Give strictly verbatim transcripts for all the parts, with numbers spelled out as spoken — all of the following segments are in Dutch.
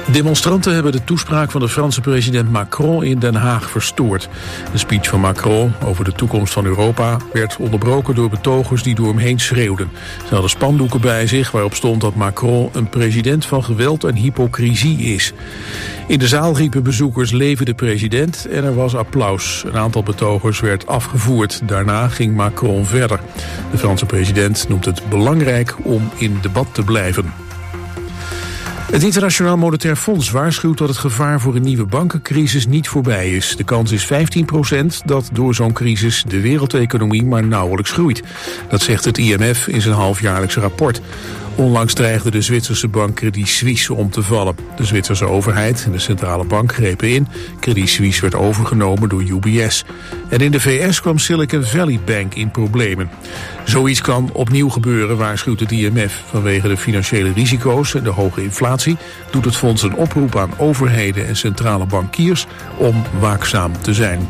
Demonstranten hebben de toespraak van de Franse president Macron in Den Haag verstoord. De speech van Macron over de toekomst van Europa werd onderbroken door betogers die door hem heen schreeuwden. Ze hadden spandoeken bij zich waarop stond dat Macron een president van geweld en hypocrisie is. In de zaal riepen bezoekers "Leven de president" en er was applaus. Een aantal betogers werd afgevoerd. Daarna ging Macron verder. De Franse president noemt het belangrijk om in debat te blijven. Het Internationaal Monetair Fonds waarschuwt dat het gevaar voor een nieuwe bankencrisis niet voorbij is. De kans is vijftien procent dat door zo'n crisis de wereldeconomie maar nauwelijks groeit. Dat zegt het I M F in zijn halfjaarlijkse rapport. Onlangs dreigde de Zwitserse bank Credit Suisse om te vallen. De Zwitserse overheid en de centrale bank grepen in. Credit Suisse werd overgenomen door U B S. En in de V S kwam Silicon Valley Bank in problemen. Zoiets kan opnieuw gebeuren, waarschuwt het I M F. Vanwege de financiële risico's en de hoge inflatie doet het fonds een oproep aan overheden en centrale bankiers om waakzaam te zijn.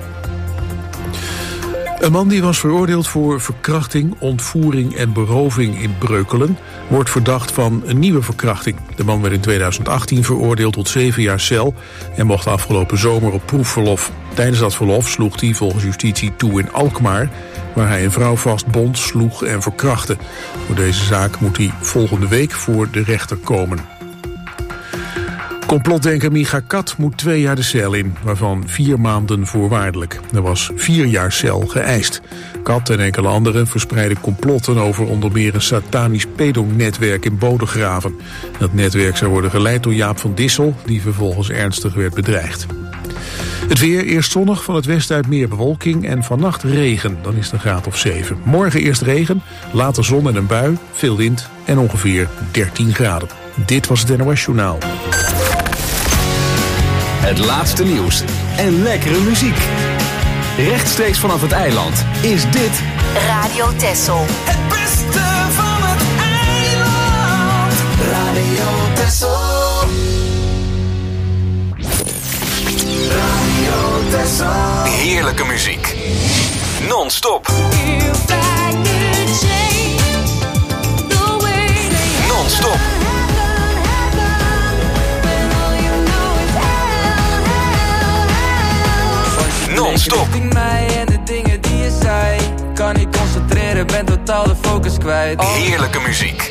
Een man die was veroordeeld voor verkrachting, ontvoering en beroving in Breukelen wordt verdacht van een nieuwe verkrachting. De man werd in tweeduizend achttien veroordeeld tot zeven jaar cel en mocht afgelopen zomer op proefverlof. Tijdens dat verlof sloeg hij volgens justitie toe in Alkmaar, waar hij een vrouw vastbond, sloeg en verkrachtte. Voor deze zaak moet hij volgende week voor de rechter komen. Complotdenker Micha Kat moet twee jaar de cel in, waarvan vier maanden voorwaardelijk. Er was vier jaar cel geëist. Kat en enkele anderen verspreiden complotten over onder meer een satanisch pedonetwerk in Bodegraven. Dat netwerk zou worden geleid door Jaap van Dissel, die vervolgens ernstig werd bedreigd. Het weer, eerst zonnig, van het westen uit meer bewolking en vannacht regen. Dan is het een graad of zeven. Morgen eerst regen, later zon en een bui, veel wind en ongeveer dertien graden. Dit was het N O S Journaal. Het laatste nieuws en lekkere muziek. Rechtstreeks vanaf het eiland is dit Radio Texel. Het beste van het eiland. Radio Texel. Radio Texel. heerlijke muziek. Non-stop. Non-stop. Non-stop. Richting mij en de dingen die je zei. Kan niet concentreren, ben totaal de focus kwijt. Oh. Heerlijke muziek.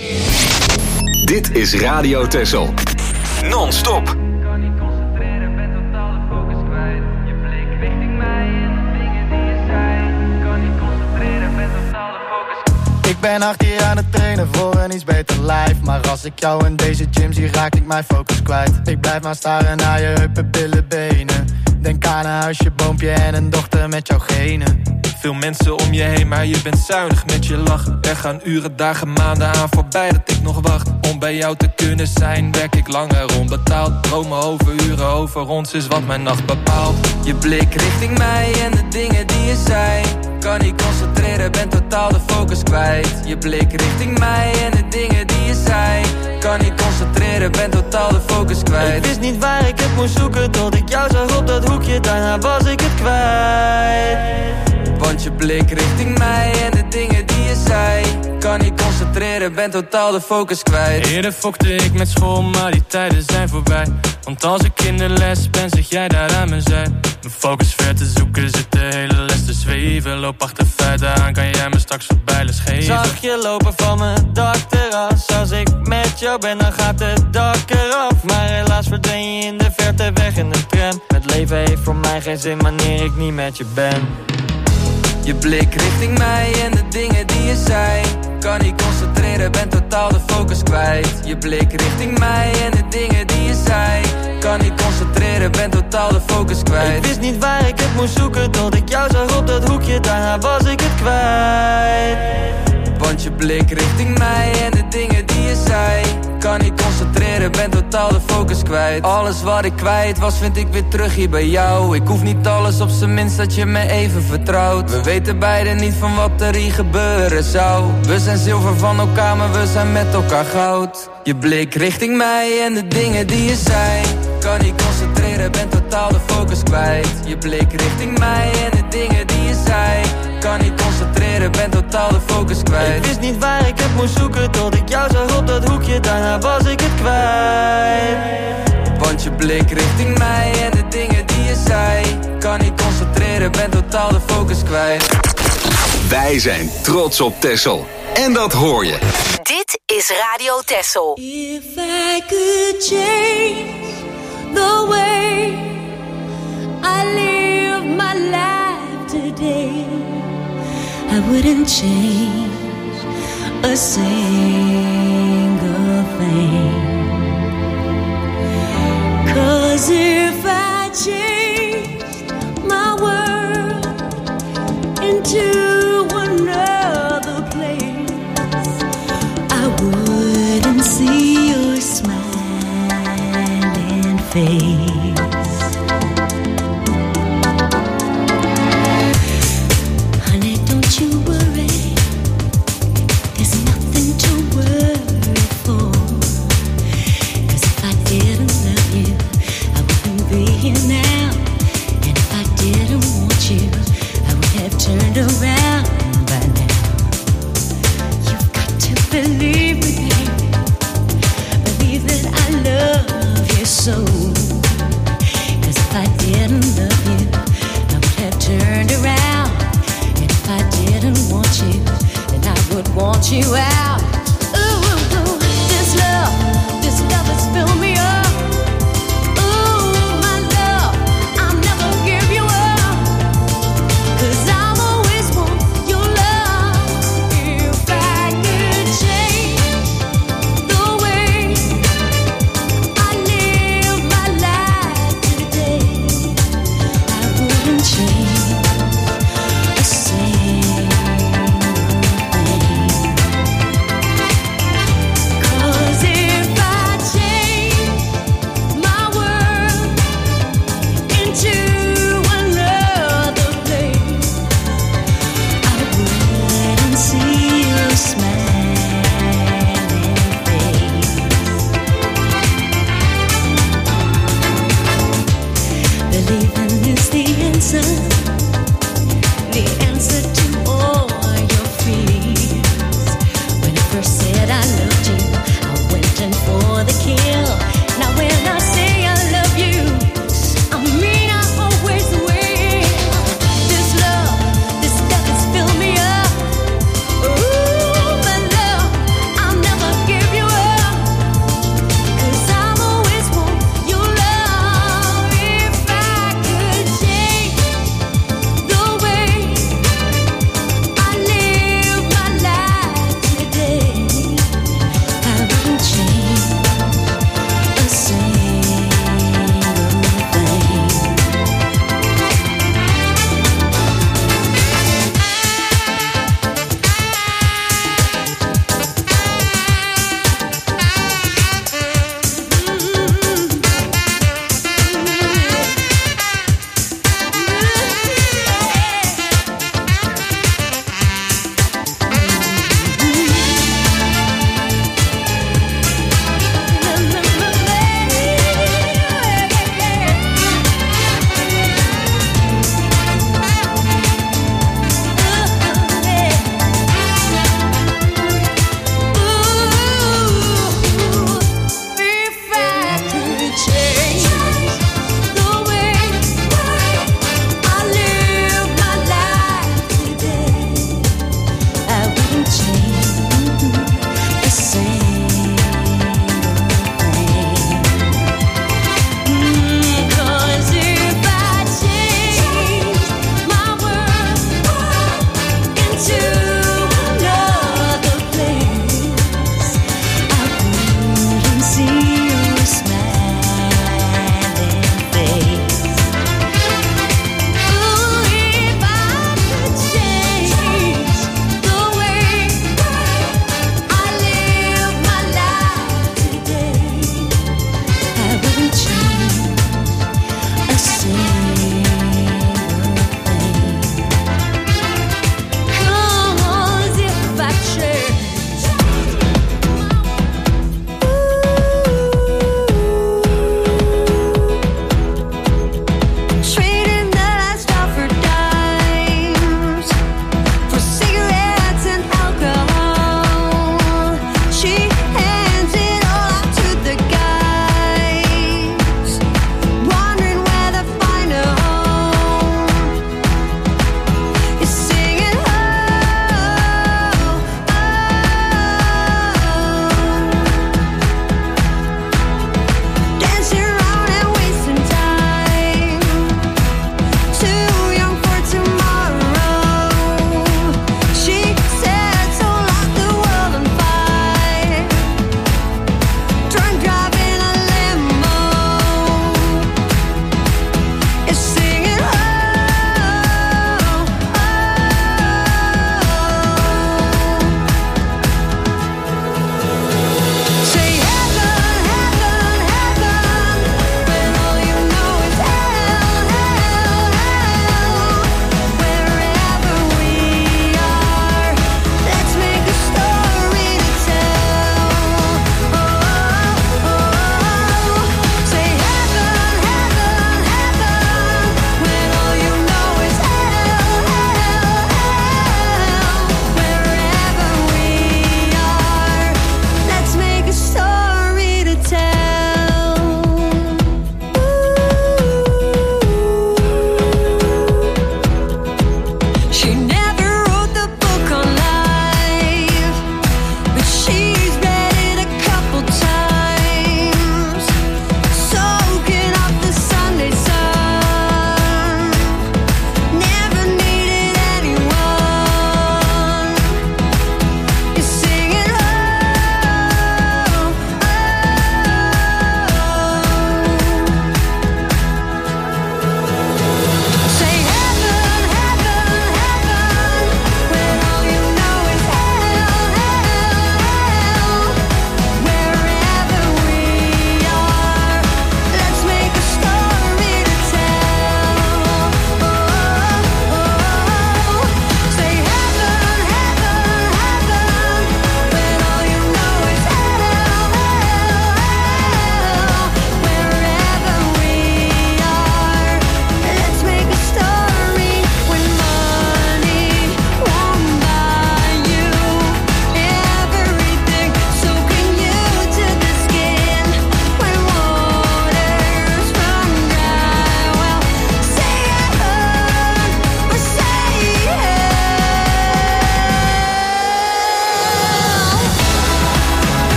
Dit is Radio Texel. Non-stop. Kan niet concentreren, ben totaal de focus kwijt. Je blik richting mij en de dingen die je zei. Kan niet concentreren, ben totaal de focus kwijt. Ik ben hard hier aan het trainen voor een iets beter life. Maar als ik jou in deze gym zie, raak ik mijn focus kwijt. Ik blijf maar staren naar je heupen, billen, benen. Denk aan een huisje, boompje en een dochter met jouw genen. Veel mensen om je heen, maar je bent zuinig met je lachen. Er gaan uren, dagen, maanden aan voorbij dat ik nog wacht. Om bij jou te kunnen zijn, werk ik langer onbetaald. Dromen over uren, over ons is wat mijn nacht bepaalt. Je blik richting mij en de dingen die je zei. Kan niet concentreren, ben totaal de focus kwijt. Je blik richting mij en de dingen die je zei. Kan niet concentreren, ben totaal de focus kwijt. Ik wist niet waar ik het moest zoeken, tot ik jou zag op dat hoekje. Daarna was ik het kwijt. Want je blik richting mij en de dingen die je zei. Kan niet concentreren, ben totaal de focus kwijt. Eerder fokte ik met school, maar die tijden zijn voorbij. Want als ik in de les ben, zeg jij daar aan mijn zij. Mijn focus ver te zoeken, zit de hele les te zweven. Loop achter feiten aan, kan jij me straks voorbij les geven. Zag je lopen van mijn dakterras. Als ik met jou ben, dan gaat het dak eraf. Maar helaas verdween je in de verte weg in de tram. Het leven heeft voor mij geen zin wanneer ik niet met je ben. Je blik richting mij en de dingen die je zei. Kan niet concentreren, ben totaal de focus kwijt. Je blik richting mij en de dingen die je zei. Kan niet concentreren, ben totaal de focus kwijt. Ik wist niet waar ik het moest zoeken, tot ik jou zag op dat hoekje. Daarna was ik het kwijt. Want je blik richting mij en de dingen die je zei. Kan niet concentreren, ben totaal de focus kwijt. Alles wat ik kwijt was, vind ik weer terug hier bij jou. Ik hoef niet alles, op zijn minst dat je me even vertrouwt. We weten beiden niet van wat er hier gebeuren zou. We zijn zilver van elkaar, maar we zijn met elkaar goud. Je blik richting mij en de dingen die je zei. Kan niet concentreren, ben totaal de focus kwijt. Je blik richting mij en de dingen die je zei. Kan niet concentreren, ben totaal de focus kwijt. Ik wist niet waar ik het moest zoeken, tot ik jou zag op dat hoekje. Daarna was ik het kwijt. met je blik richting mij en de dingen die je zei. Kan niet concentreren, ben totaal de focus kwijt. Wij zijn trots op Texel. En dat hoor je. Dit is Radio Texel. If I could change the way I live my life today, I wouldn't change a single thing. 'Cause if I changed my world into another place, I wouldn't see your smiling face. Honey, don't you worry, there's nothing to worry for. 'Cause if I didn't love you, I wouldn't be here now. And if I didn't want you, I would have turned around by now. You've got to believe me, baby. Believe that I love you so. 'Cause if I didn't love you, I would have turned around. And if I didn't want you, then I would want you out. Ooh, ooh, ooh, this love, this love has filled me up. Ooh, my love, I'll never give you up. 'Cause I'll always want your love. If I could change the way I live my life today, I wouldn't change a single thing.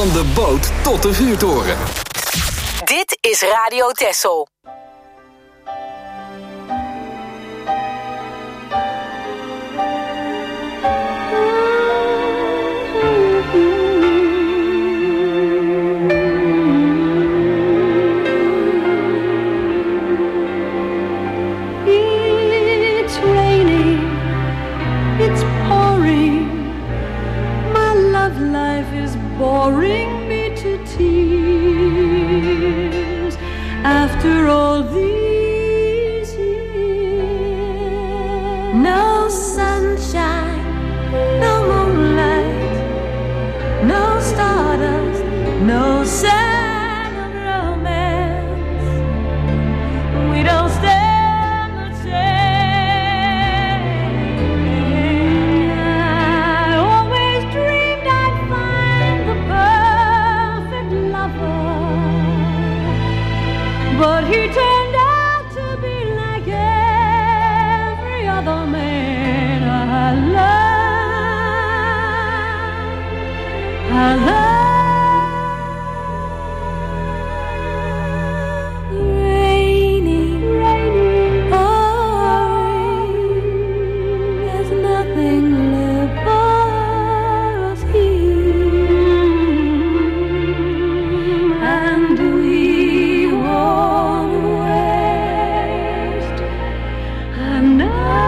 Van de boot tot de vuurtoren. Dit is Radio Texel. It's raining, it's pouring, my love life is boring me to tears. After all these years, no sunshine, no moonlight, no stardust, no sign of romance. We don't stand the chance. I always dreamed I'd find the perfect lover, but he turned out to be like every other man I love. I love. Raining, raining, pouring. There's nothing left for us here, and we won't waste another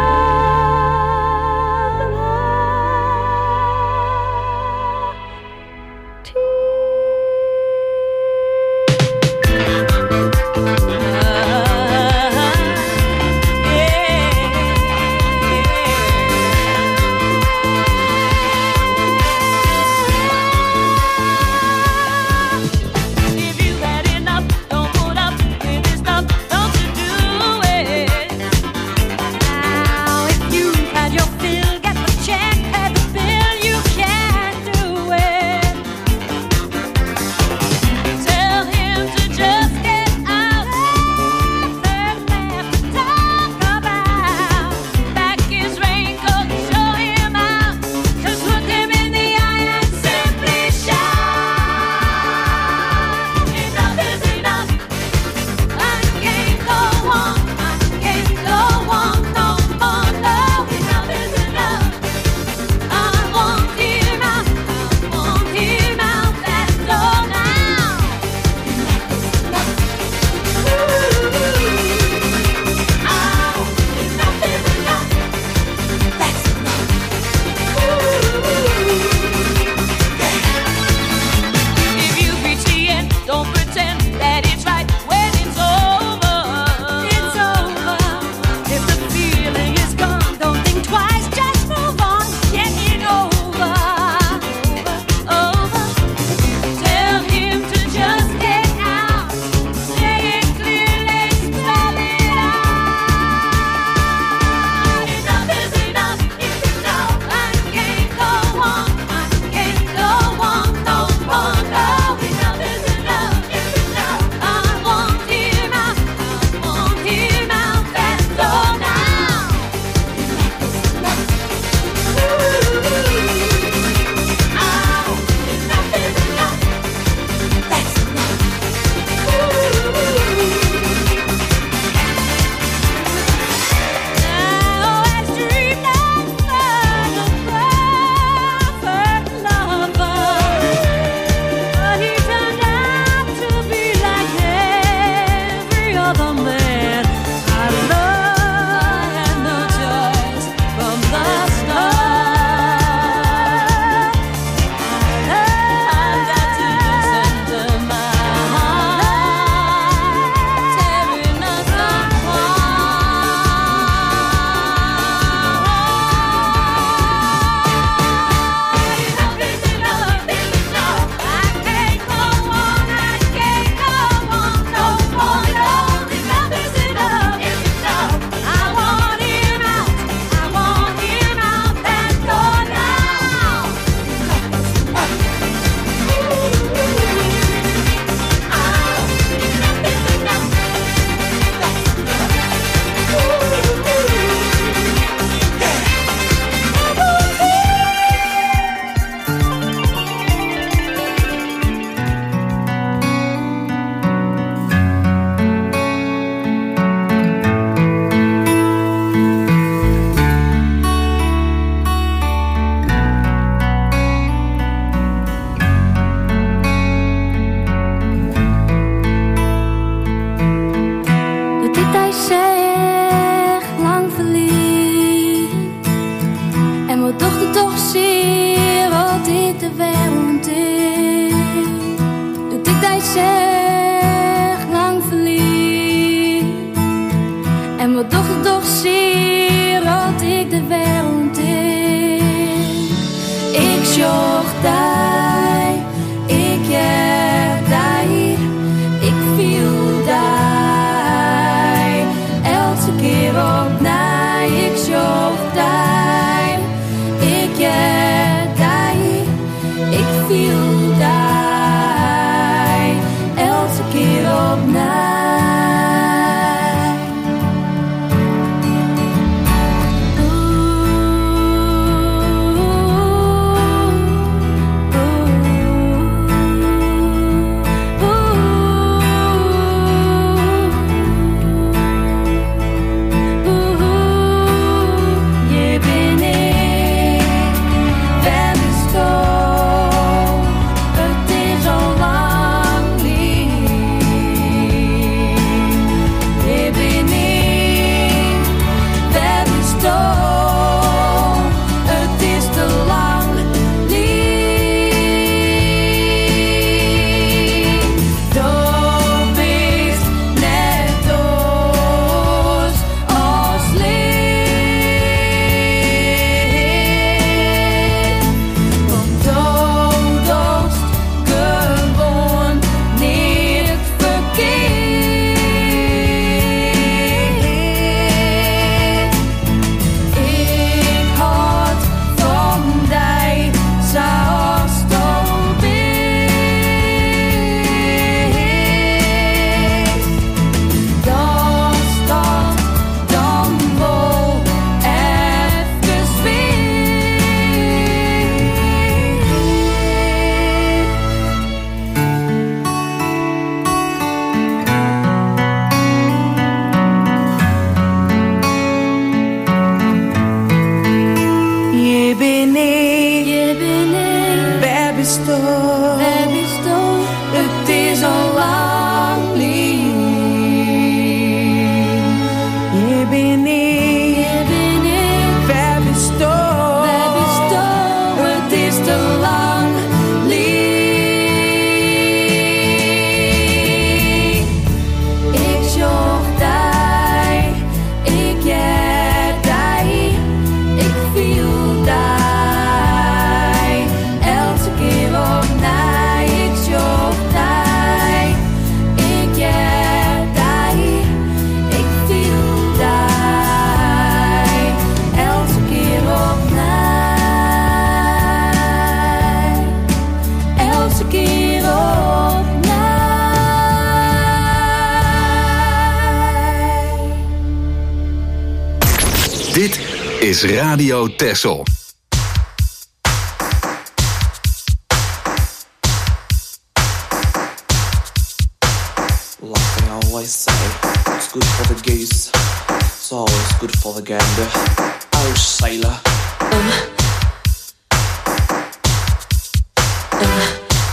If you had enough, don't put up with this stuff, don't you do it. keer opnieuw. Ik zocht daar, ik ja daar, ik viel daar, elke keer opnieuw. Is Radio Texel. Like they always say, it's good for the geese, it's always good for the gander. Oh, sailor. Uh. Uh.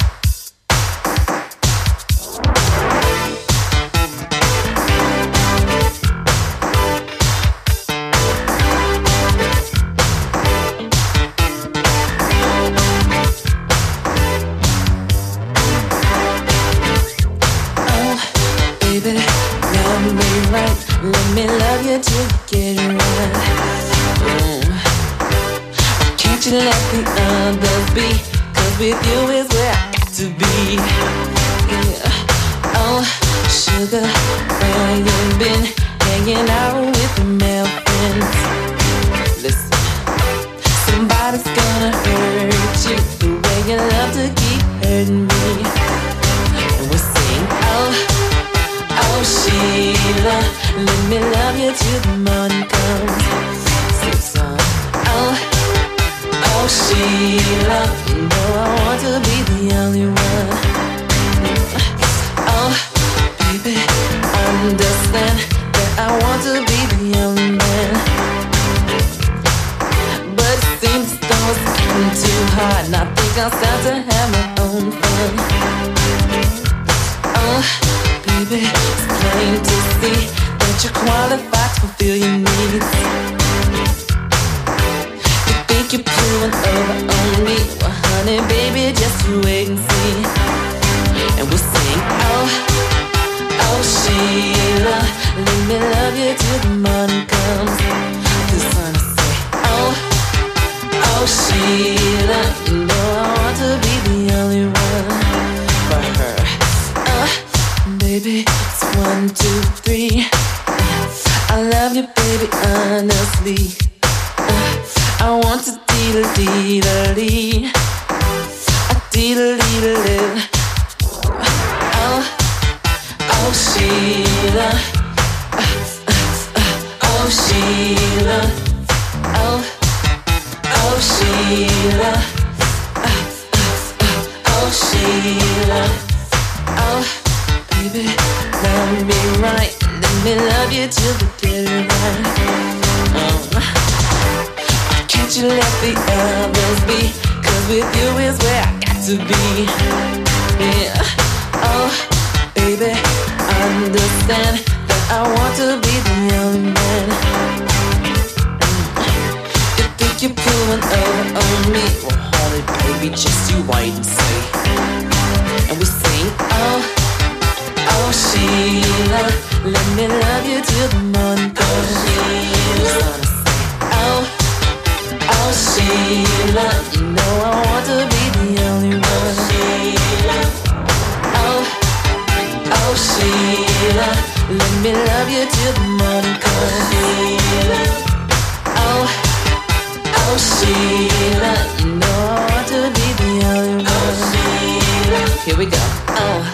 Let me love you till you get it right. Mm. Can't you let the others be? Cause with you is where I got to be. Yeah. Oh, sugar, where you been? Hanging out with the male friends. Listen, somebody's gonna hurt you the way you love to keep hurting me. And we'll sing, oh, oh Sheila, let me love you till the morning comes. Sing song. Oh, oh Sheila, you know I want to be the only one. Oh, baby, understand that I want to be the only man. But it seems as though it's getting too hard, and I think I'll start to have my own fun. Oh, baby, it's plain to see that you're qualified to fulfill your needs. You think you're pulling over on me? Well, honey, baby, just you wait and see. And we'll sing, oh, oh, Sheila, let me love you till the morning comes. The sun will say, oh, oh, Sheila, you know I want to be the baby, honestly, uh, I want to dee-da-dee-da-dee, a dee-da-dee-da-dee. Oh, oh Sheila, uh, uh, uh, oh Sheila, oh, oh Sheila, uh, uh, uh, oh Sheila, oh baby, love me right. Let me love you till the bitter end. Um, can't you let the others be? Cause with you is where I got to be. Yeah. Oh, baby, understand that I want to be the young man. You think you're pulling over on me? Well, hold it, baby, just you wait and see. And we sing, oh, oh, Sheila, let me love you till the morning comes. Oh, oh Sheila, you know I want to be the only one. Oh, oh Sheila, let me love you till the morning comes. Oh, oh Sheila, you know I want to be the only one. Here we go. Oh.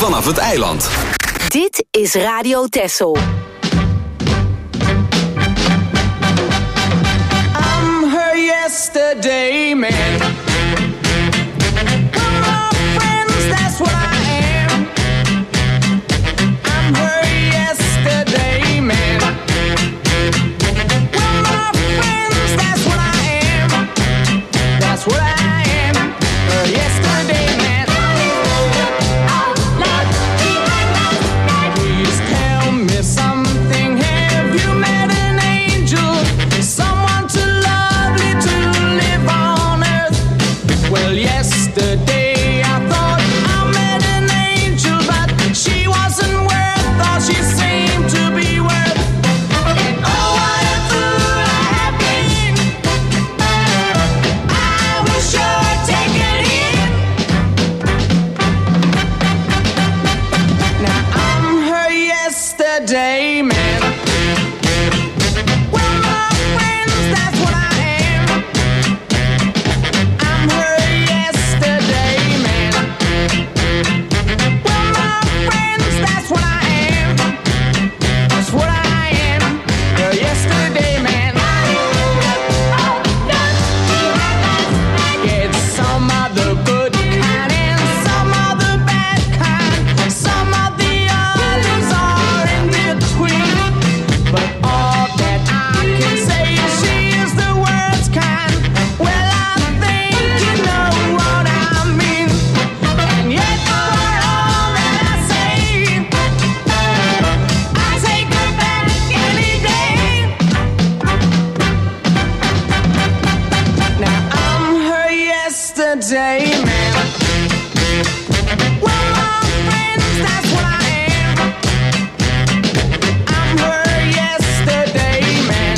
vanaf het eiland. Dit is Radio Texel. I'm her yesterday man. Come on, friends, that's what I am. I'm her yesterday man. Well, my friends, that's what I am. That's what I am. Her yesterday man. Please tell me something. Have you met an angel? Someone too lovely to live on earth? Well, yesterday I thought I met an angel, but she wasn't worth all she seemed to be worth. And oh, what a fool I have been. I was sure taken in. Now I'm her yesterday man. Well, my friends, that's what I am. I'm her yesterday man. Well, my friends, that's what I am. That's what I am. Her yesterday man. It's some of the good kind and some of the bad kind. Some of the others are in between. But all that I can say is she is the worst kind. Well, I think you know what I mean. And yet for all that I say, I take her back any day. Now I'm her yesterday man. Well, my friends, that's what I am. I'm her yesterday man.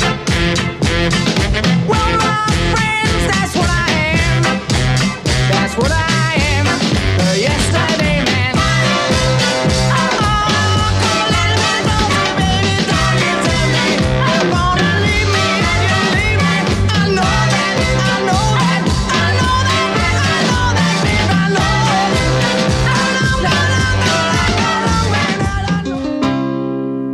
Well, my friends, that's what I am. That's what I am. Her yesterday man. Oh, come a little bit closer, baby, don't you tell me you're gonna leave me and you leave me. I know that, I know that, I know that, I know that, baby, I know. I know, I know, I know, I know, I know.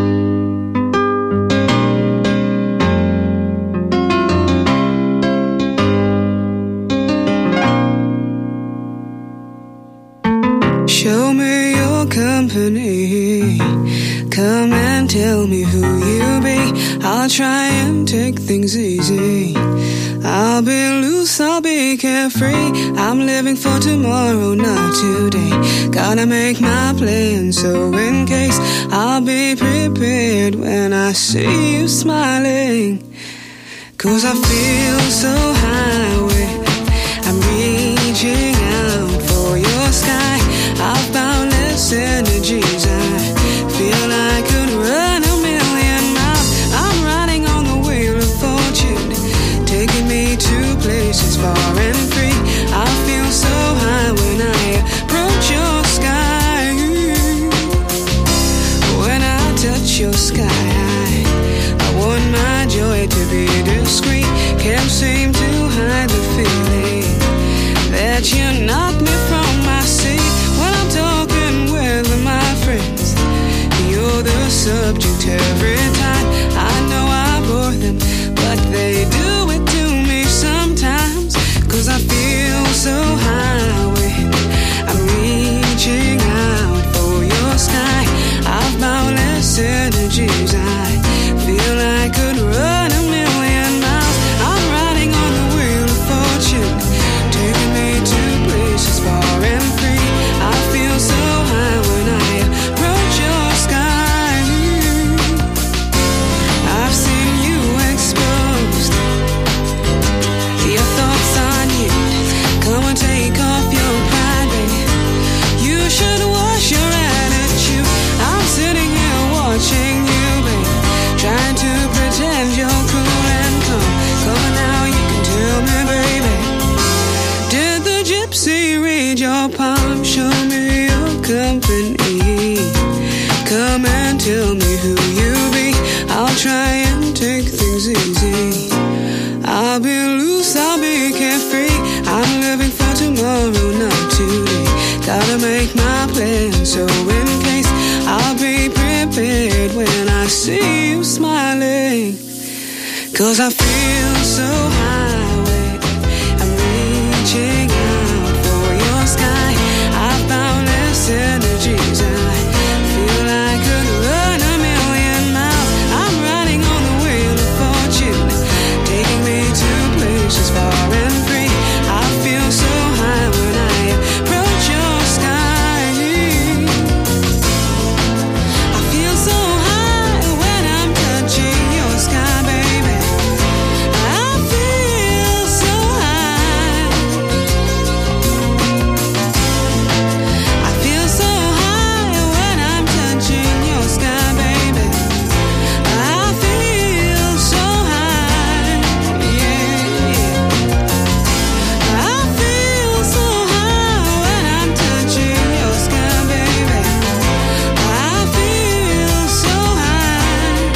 Show me your company. Come and tell me who you be. I'll try and take things easy. I'll be loose, I'll be carefree. I'm living for tomorrow, not today. Gotta make my plan, so in case I'll be prepared when I see you smiling. Cause I feel so high with I'm reaching out for your sky. I've boundless energies. I feel I could run a million miles. I'm riding on the wheel of fortune, taking me to places far and free. I feel so high when I approach your sky. When I touch your sky, I want my joy to be discreet. Can't seem to hide the feeling that you knock me from my seat. When I'm talking with my friends, you're the subject every time. I know I bore them, but they do it to me sometimes. Cause I feel so high when I'm reaching out for your sky. I've boundless energies. I feel I could run a million miles. I'm riding on the wheel of fortune, taking me to places far and free. I feel so high when I approach your sky. I've seen you exposed, your thoughts on you. Come and take off your pride, baby. You should wash your attitude. I'm sitting here watching you, baby, trying to pretend you're cool and calm. Come on now, you can tell me, baby. Did the gypsy read your palm? Show me your company. Come and tell me who you be. I'll try and take things easy. I'll be loose, I'll be carefree. I'm living for tomorrow, not today. Gotta make my plan, So in case, I'll be prepared when I see you smiling. Cause I feel so high, wait, I'm reaching out for your sky. I found this energies, I feel I could run a million miles. I'm riding on the wheel of fortune, taking me to places far and free. I feel so high when I approach your sky. I feel so high when I'm touching your sky, baby. I feel so high. I feel so high when I'm touching your sky, baby. I feel so high, yeah. I feel so high when I'm touching your sky, baby. I feel so high,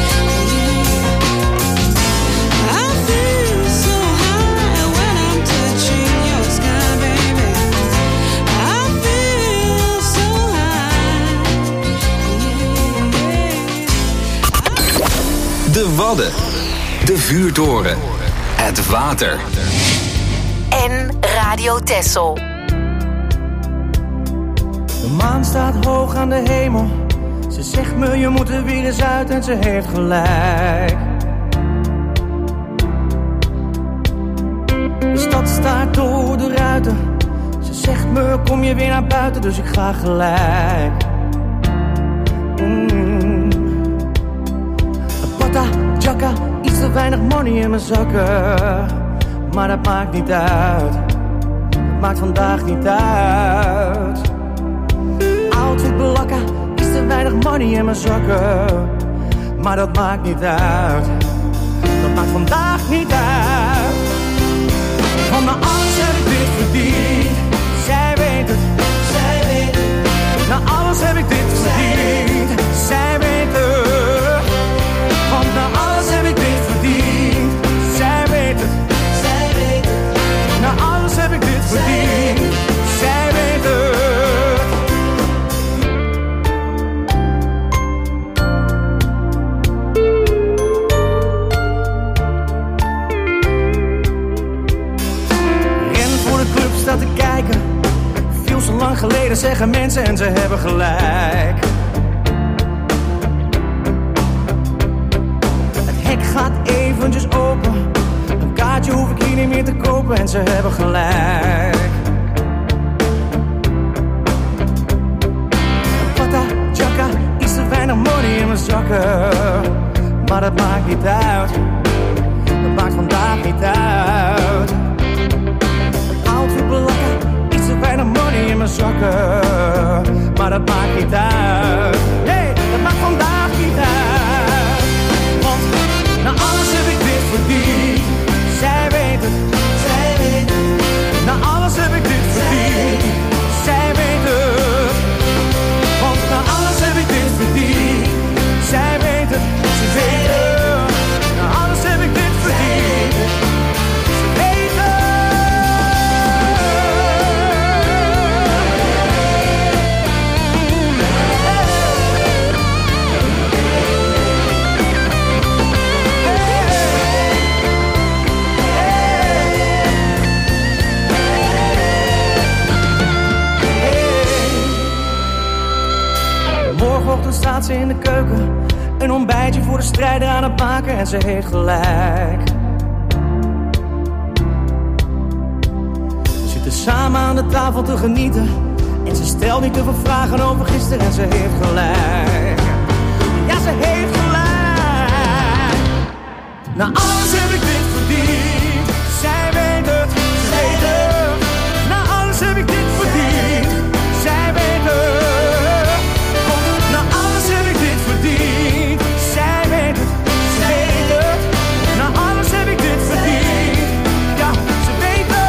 yeah. I feel so high when I'm touching your sky, baby. I feel so high, yeah. De Wadden. De vuurtoren. Het water. En Radio Texel. De maan staat hoog aan de hemel. Ze zegt me je moet er weer eens uit en ze heeft gelijk. De stad staart door de ruiten. Ze zegt me kom je weer naar buiten, dus ik ga gelijk. Mm. Pata, chaka, iets te weinig money in mijn zakken. Maar dat maakt niet uit. Dat maakt vandaag niet uit. Outfit belakka, iets te weinig money in mijn zakken. Maar dat maakt niet uit. Dat maakt vandaag niet uit. Want na alles heb ik dit verdiend. Zij weet het, zij weet het. Na alles heb ik dit verdiend. Zij weet het. Want na alles heb ik dit verdiend. Zij weet het, zij weet het. Na alles heb ik dit verdiend. Zij weet het. Ren voor de club staat te kijken. Veel zo lang geleden zeggen mensen en ze hebben gelijk. Gaat eventjes open. Een kaartje hoef ik hier niet meer te kopen en ze hebben gelijk. Pata, chaka, iets te weinig money in mijn zakken. Maar dat maakt niet uit. Dat maakt vandaag niet uit. Outfit belakka, iets te weinig money in mijn zakken. Maar dat maakt niet uit. Nee, dat maakt vandaag niet uit. Want na alles heb ik dit verdiend. Zij weet het, zij weet het. Na alles heb ik dit verdiend. Zij weet het. Want na alles heb ik dit verdiend. Zij weet het, ze weet het. Na alles heb ik dit verdiend. Ze weet het. Morgenochtend staat ze in de keuken. Een ontbijtje voor de strijder aan het maken en ze heeft gelijk. We zitten samen aan de tafel te genieten. En ze stelt niet te veel vragen over gisteren en ze heeft gelijk. Ja, ze heeft gelijk. Na alles heb ik dit verdiend. Zij weet het, ze weet het. Na alles heb ik dit verdiend. Zij weet het. Na alles heb ik dit verdiend. Zij weet het, ze weet het. Na alles heb ik dit verdiend. Ja, ze weet het.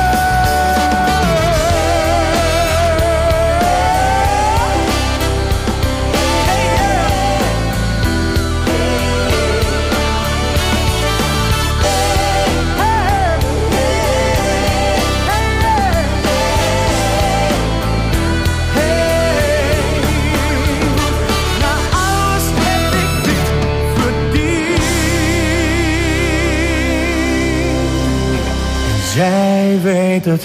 Hey, yeah. weet het.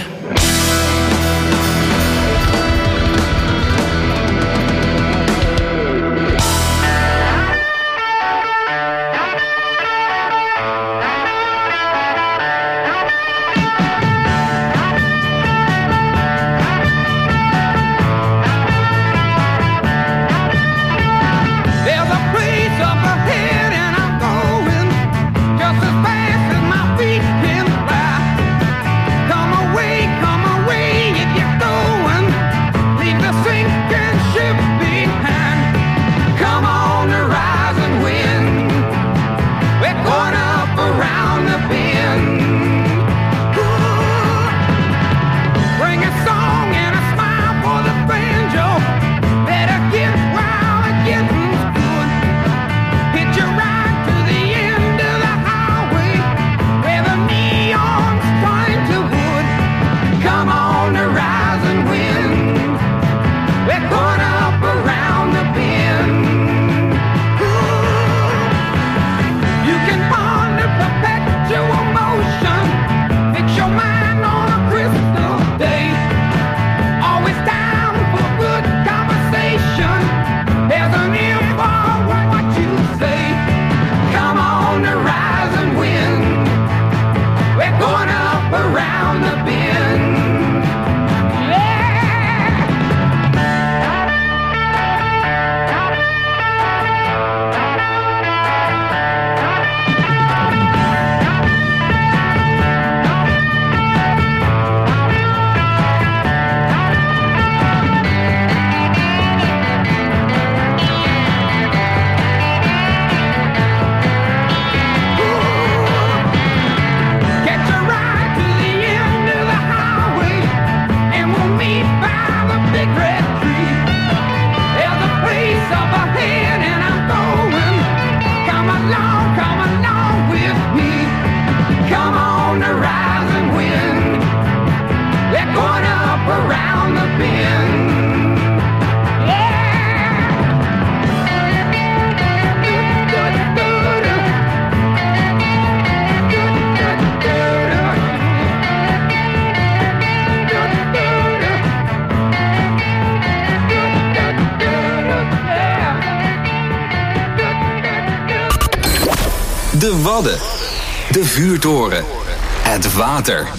De Wadden. De vuurtoren. Het water.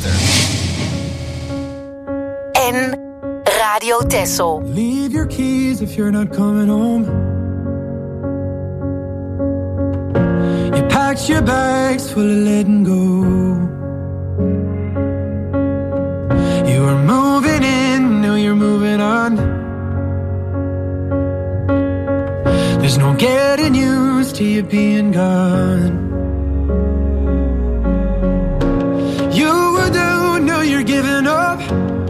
En Radio Texel. Leave your keys if you're not coming home. You packed your bags full of letting go. You were moving in, now you're moving on. There's no getting used to you being gone. You were down, now you're giving up.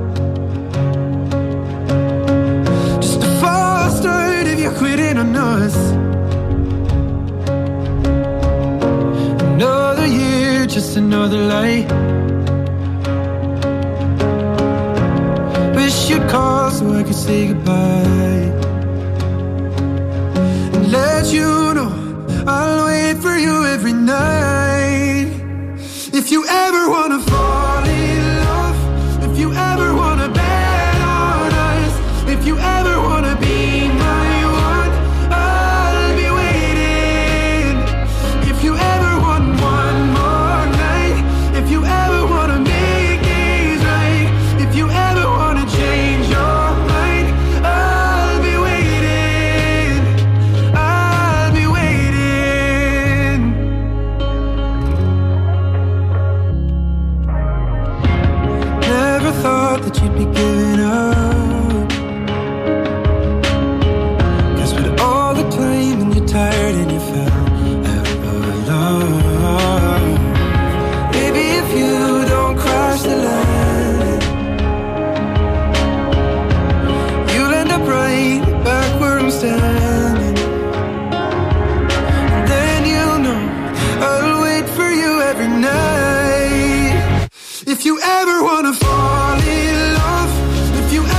Just a false start if you're quitting on us. Another year, just another lie. Wish you'd call so I could say goodbye. And let you know I'll wait for you every night. If you ever wanna fall in love, if you ever wanna bet on us, if you ever wanna be my one, I'll be waiting. If you ever want one more night, if you ever wanna make things right, if you ever wanna change your mind, I'll be waiting. I'll be waiting. Never thought that you'd be giving up, 'cause with all the time and you're tired and you fell out of love. Baby, if you don't cross the line, you'll end up right back where I'm standing. And then you'll know I'll wait for you every night. If you ever wanna fall in love, if you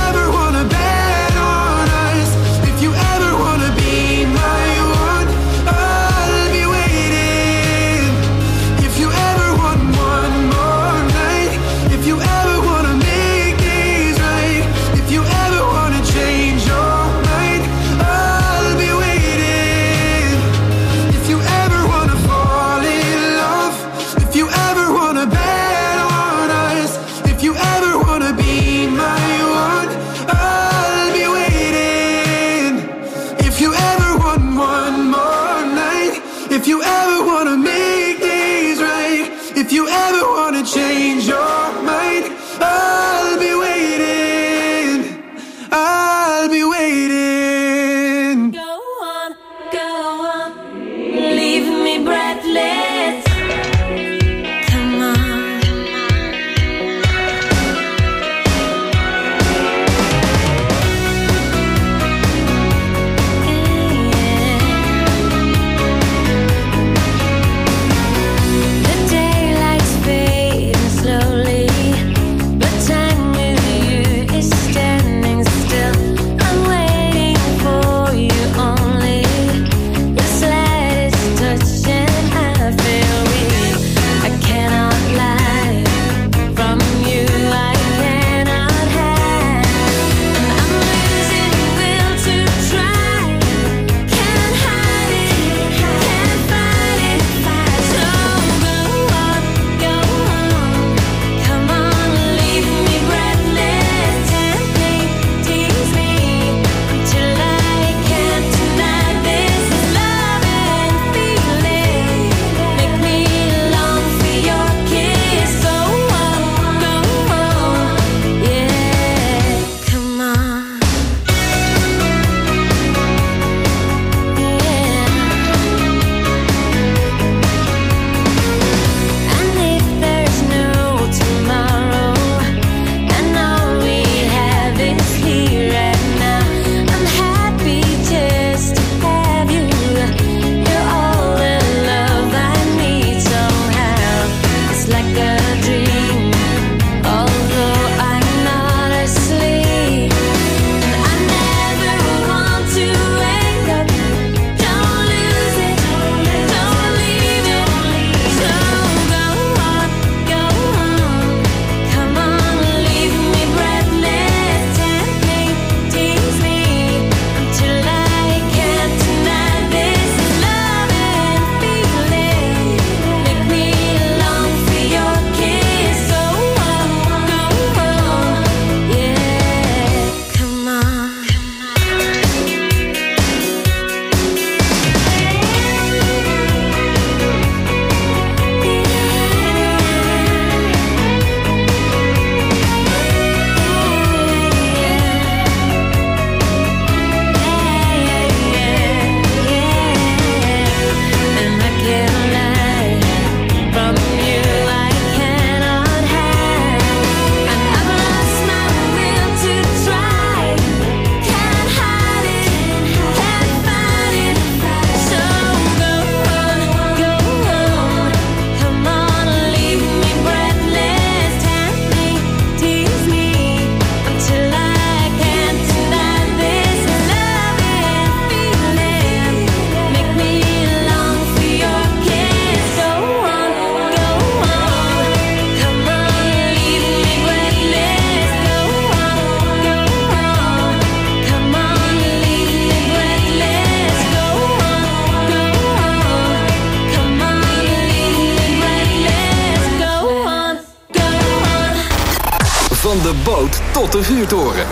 boot tot de vuurtoren.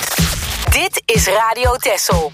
Dit is Radio Texel.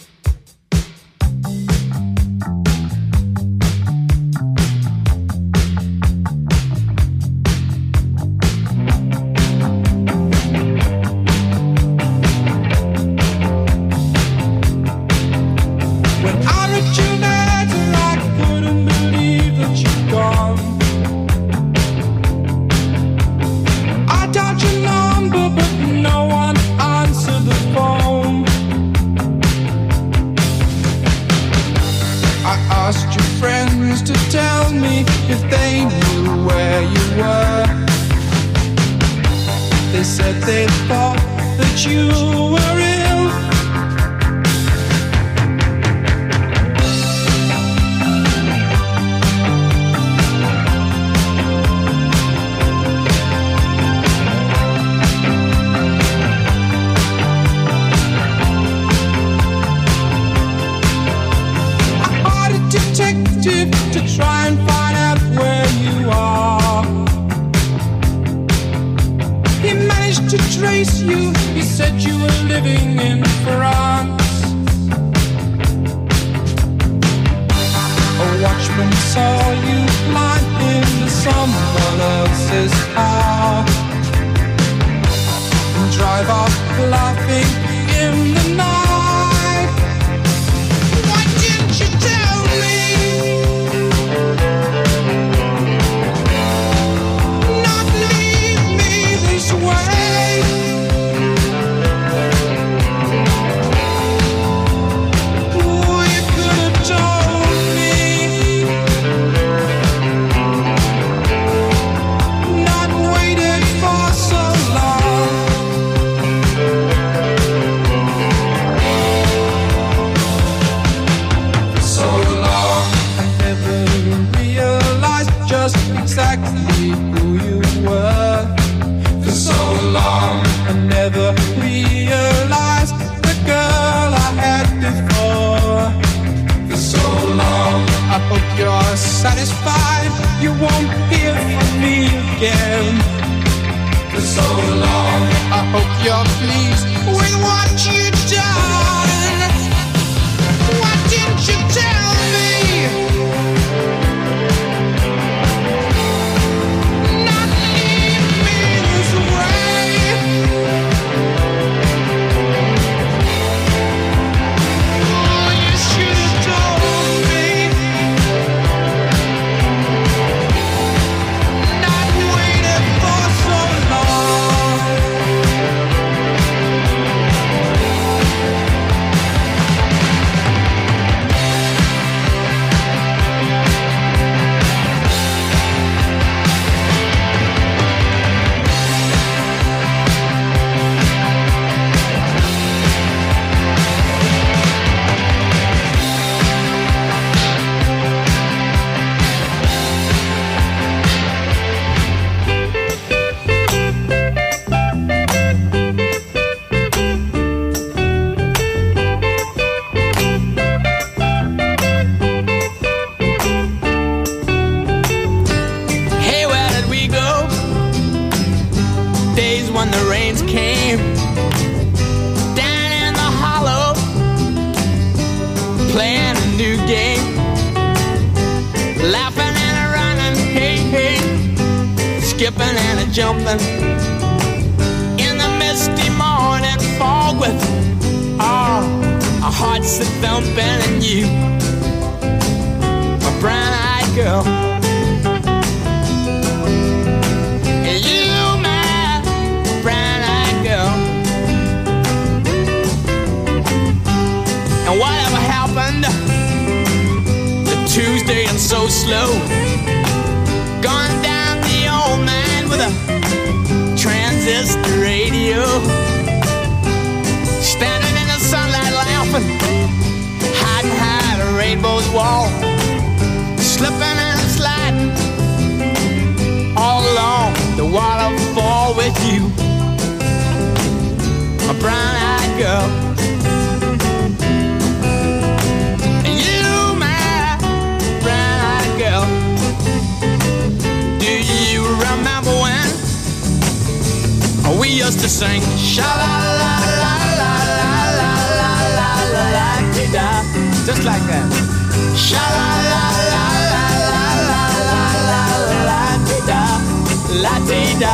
Used to sing sha la la la la la la la la la la di da, just like that. Sha la la la la la la la la la di da, la di da.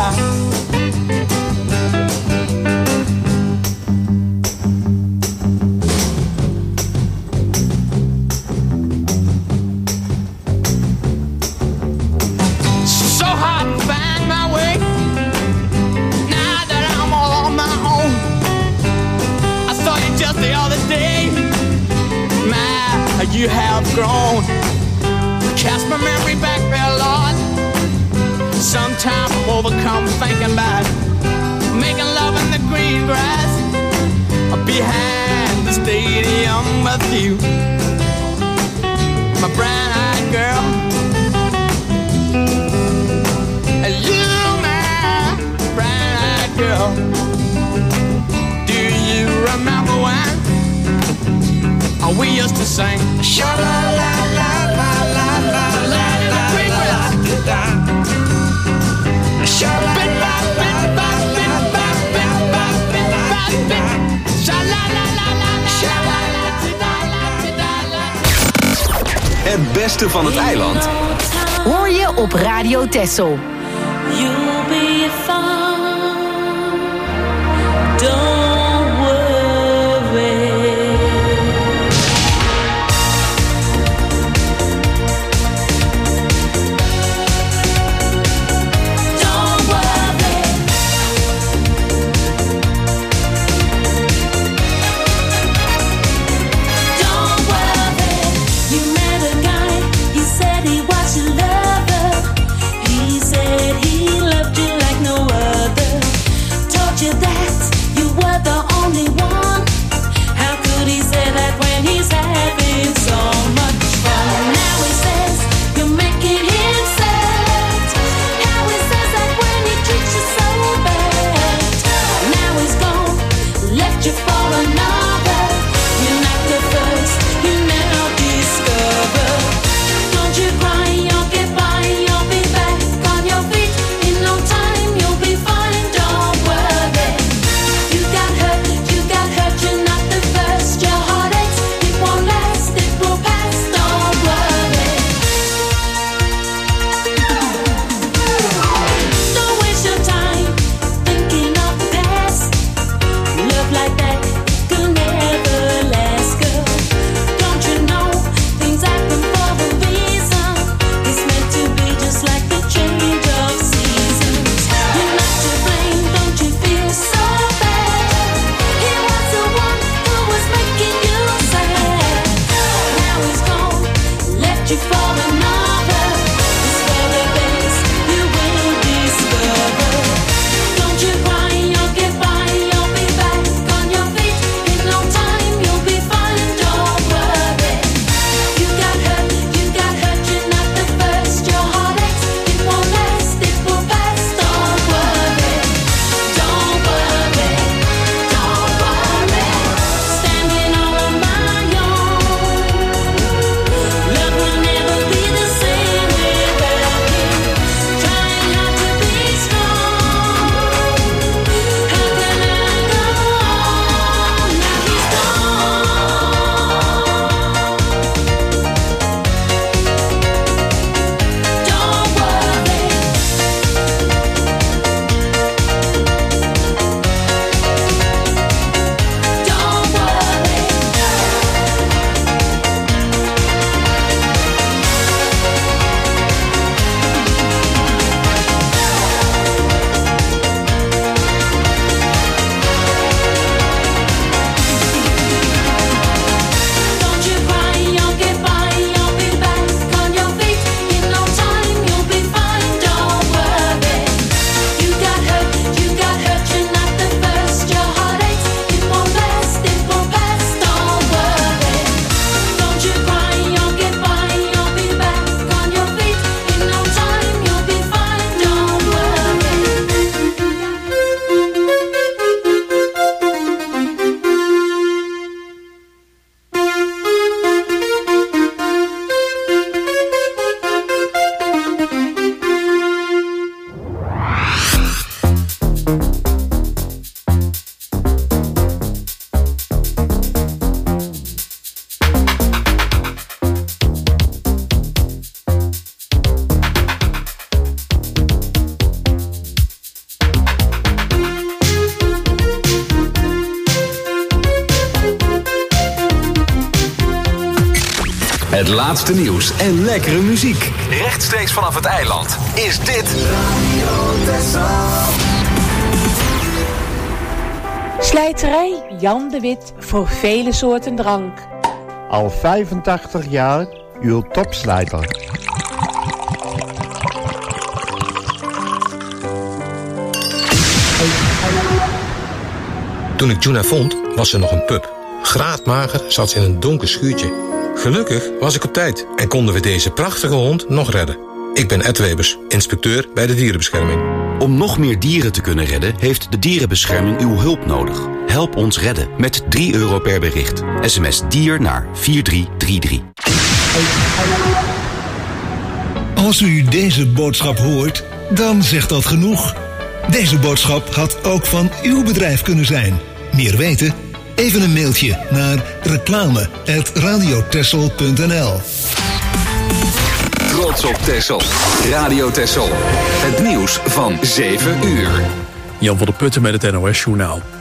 You have grown. Cast my memory back there, Lord. Sometimes I'm overcome thinking about making love in the green grass behind the stadium with you, my brown-eyed girl. And you, my brown-eyed girl. Do you remember when we used to sing sha la la la la la la la la la da, sha la la la la la la la la, sha la la la la sha la la. Het beste van het eiland hoor je op Radio Texel. You'll be fine. Don't worry. Your heart aches, it won't last. Het laatste nieuws en lekkere muziek. Rechtstreeks vanaf het eiland is dit Radio Texel. Slijterij Jan de Wit voor vele soorten drank. Al vijfentachtig jaar uw topslijter. Toen ik Juna vond, was ze nog een pup. Graadmager zat ze in een donker schuurtje. Gelukkig was ik op tijd en konden we deze prachtige hond nog redden. Ik ben Ed Webers, inspecteur bij de dierenbescherming. Om nog meer dieren te kunnen redden, heeft de dierenbescherming uw hulp nodig. Help ons redden met drie euro per bericht. S M S dier naar vier drie drie drie. Als u deze boodschap hoort, dan zegt dat genoeg. Deze boodschap had ook van uw bedrijf kunnen zijn. Meer weten? Even een mailtje naar reclame apenstaartje radiotexel punt n l. Trots op Texel. Radio Texel. Het nieuws van zeven uur. Jan van der Putten met het N O S Journaal.